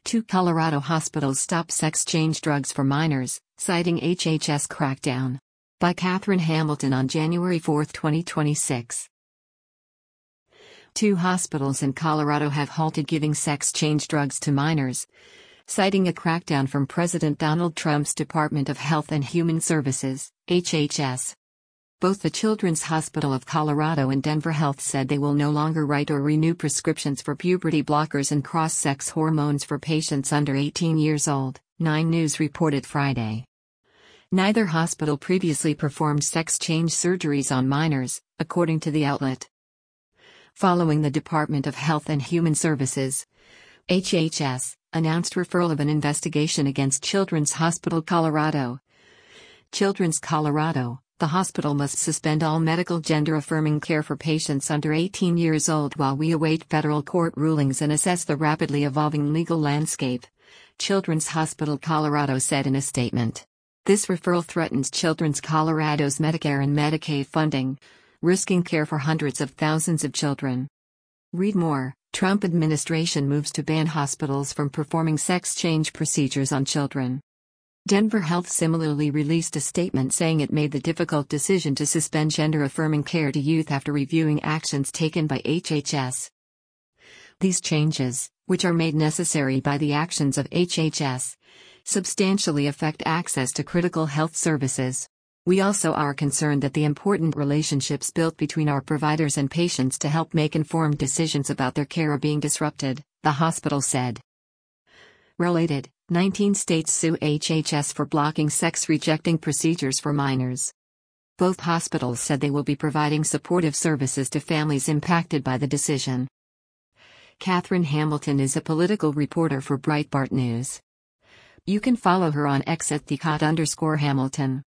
Two Colorado hospitals stop sex-change drugs for minors, citing HHS crackdown. By Catherine Hamilton on January 4, 2026. Two hospitals in Colorado have halted giving sex-change drugs to minors, citing a crackdown from President Donald Trump's Department of Health and Human Services, HHS. Both the Children's Hospital of Colorado and Denver Health said they will no longer write or renew prescriptions for puberty blockers and cross-sex hormones for patients under 18 years old, 9 News reported Friday. Neither hospital previously performed sex-change surgeries on minors, according to the outlet. Following the Department of Health and Human Services, HHS, announced referral of an investigation against Children's Hospital Colorado. Children's Colorado, the hospital must suspend all medical gender-affirming care for patients under 18 years old while we await federal court rulings and assess the rapidly evolving legal landscape, Children's Hospital Colorado said in a statement. This referral threatens Children's Colorado's Medicare and Medicaid funding, risking care for hundreds of thousands of children. Read more. Trump administration moves to ban hospitals from performing sex-change procedures on children. Denver Health similarly released a statement saying it made the difficult decision to suspend gender-affirming care to youth after reviewing actions taken by HHS. These changes, which are made necessary by the actions of HHS, substantially affect access to critical health services. We also are concerned that the important relationships built between our providers and patients to help make informed decisions about their care are being disrupted, the hospital said. Related, 19 states sue HHS for blocking sex-rejecting procedures for minors. Both hospitals said they will be providing supportive services to families impacted by the decision. Catherine Hamilton is a political reporter for Breitbart News. You can follow her on X at @Hamilton.